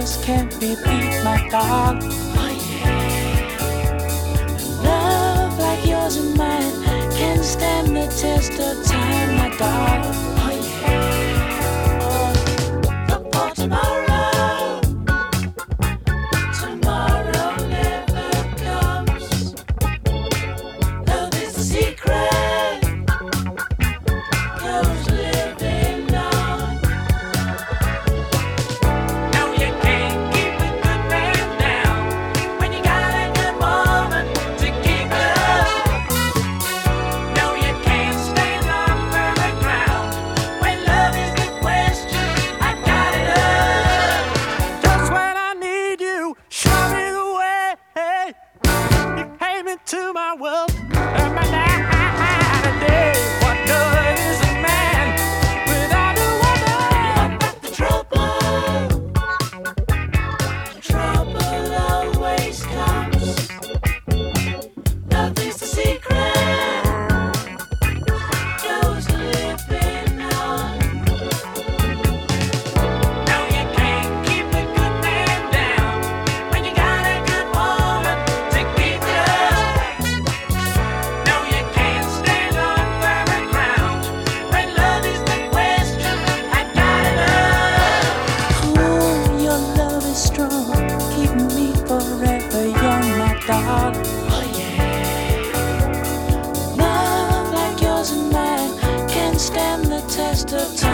just can't be beat, my darling. Oh yeah. Love like yours and mine can stand the test of time, my darling. Oh yeah. Oh, look for tomorrow. Tomorrow never comes. Love is the secret. Goes living on. No, you can't keep a good man down when you got a good woman to keep it up. No, you can't stand on firmer ground when love is the question. I got it up. Just when I need you, show me the way. You came into my world and my night and day. What good is a man without a woman? What about the trouble? Trouble always comes. Love is the secret. Goes living on. No, you can't keep a good man down when you got a good woman to keep it up. No, you can't stand on firmer ground when love is the question. I got it up. Oh, your love is strong, keeping me forever young, my darling. Oh yeah. Love like yours and mine can stand the test of time.